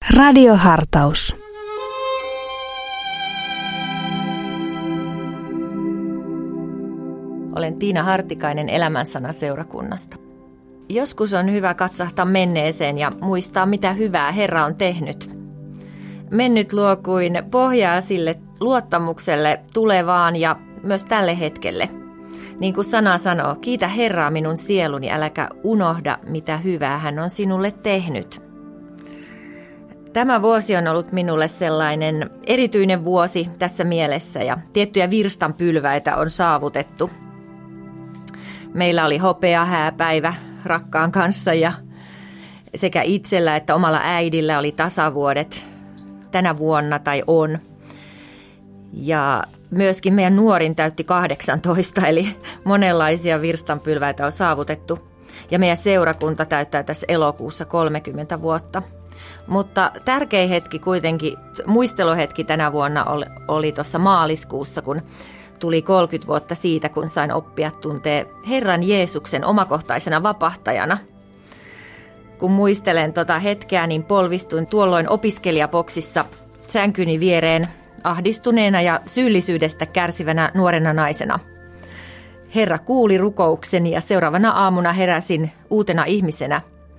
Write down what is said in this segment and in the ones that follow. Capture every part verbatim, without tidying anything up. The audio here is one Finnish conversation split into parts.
Radiohartaus. Olen Tiina Hartikainen Elämänsana seurakunnasta. Joskus on hyvä katsahtaa menneeseen ja muistaa, mitä hyvää Herra on tehnyt. Mennyt luo kuin pohjaa sille luottamukselle tulevaan ja myös tälle hetkelle. Niin kuin sana sanoo, kiitä Herraa minun sieluni, äläkä unohda, mitä hyvää hän on sinulle tehnyt. Tämä vuosi on ollut minulle sellainen erityinen vuosi tässä mielessä ja tiettyjä virstanpylväitä on saavutettu. Meillä oli hopeahääpäivä rakkaan kanssa ja sekä itsellä että omalla äidillä oli tasavuodet tänä vuonna tai on. Ja myöskin meidän nuorin täytti kahdeksantoista, eli monenlaisia virstanpylväitä on saavutettu. Ja meidän seurakunta täyttää tässä elokuussa kolmekymmentä vuotta. Mutta tärkein hetki kuitenkin, muisteluhetki tänä vuonna oli, oli tuossa maaliskuussa, kun tuli kolmekymmentä vuotta siitä, kun sain oppia tuntee Herran Jeesuksen omakohtaisena vapahtajana. Kun muistelen tota hetkeä, niin polvistuin tuolloin opiskelijaboksissa sänkyni viereen ahdistuneena ja syyllisyydestä kärsivänä nuorena naisena. Herra kuuli rukoukseni ja seuraavana aamuna heräsin uutena ihmisenä.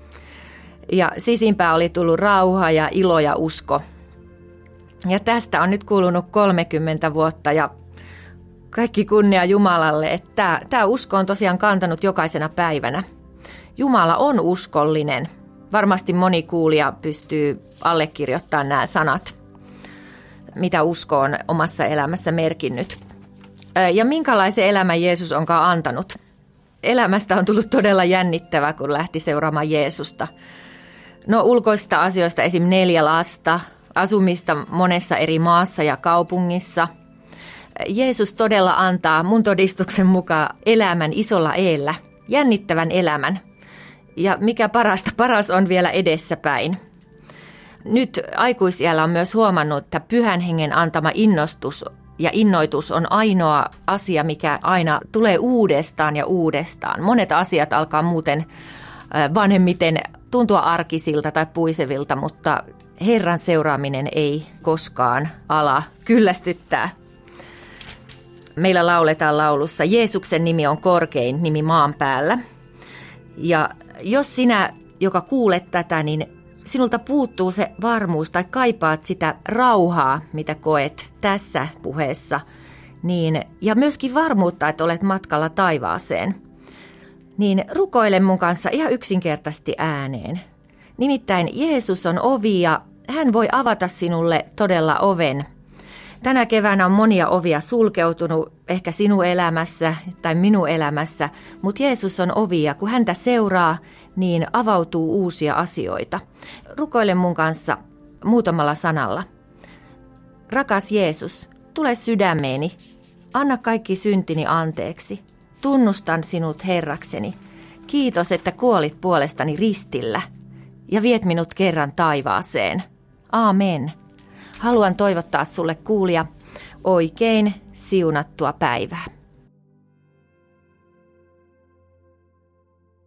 Ja sisimpää oli tullut rauha ja ilo ja usko. Ja tästä on nyt kulunut kolmekymmentä vuotta ja kaikki kunnia Jumalalle, että tämä usko on tosiaan kantanut jokaisena päivänä. Jumala on uskollinen. Varmasti moni kuulija pystyy allekirjoittamaan nämä sanat, mitä usko on omassa elämässä merkinnyt. Ja minkälaisen elämän Jeesus onkaan antanut? Elämästä on tullut todella jännittävä, kun lähti seuraamaan Jeesusta. No ulkoisista asioista esim. Neljä lasta, asumista monessa eri maassa ja kaupungissa. Jeesus todella antaa mun todistuksen mukaan elämän isolla eellä, jännittävän elämän. Ja mikä parasta, paras on vielä edessäpäin. Nyt aikuisiällä on myös huomannut, että Pyhän Hengen antama innostus ja innoitus on ainoa asia, mikä aina tulee uudestaan ja uudestaan. Monet asiat alkaa muuten vanhemmiten tuntua arkisilta tai puisevilta, mutta Herran seuraaminen ei koskaan ala kyllästyttää. Meillä lauletaan laulussa, Jeesuksen nimi on korkein nimi maan päällä. Ja jos sinä, joka kuulet tätä, niin sinulta puuttuu se varmuus tai kaipaat sitä rauhaa, mitä koet tässä puheessa, niin, ja myöskin varmuutta, että olet matkalla taivaaseen, niin rukoile mun kanssa ihan yksinkertaisesti ääneen. Nimittäin Jeesus on ovi ja hän voi avata sinulle todella oven. Tänä keväänä on monia ovia sulkeutunut, ehkä sinun elämässä tai minun elämässä, mutta Jeesus on ovi ja kun häntä seuraa, niin avautuu uusia asioita. Rukoile mun kanssa muutamalla sanalla. Rakas Jeesus, tule sydämeeni, anna kaikki syntini anteeksi. Tunnustan sinut Herrakseni. Kiitos, että kuolit puolestani ristillä ja viet minut kerran taivaaseen. Aamen. Haluan toivottaa sulle kuulija oikein siunattua päivää.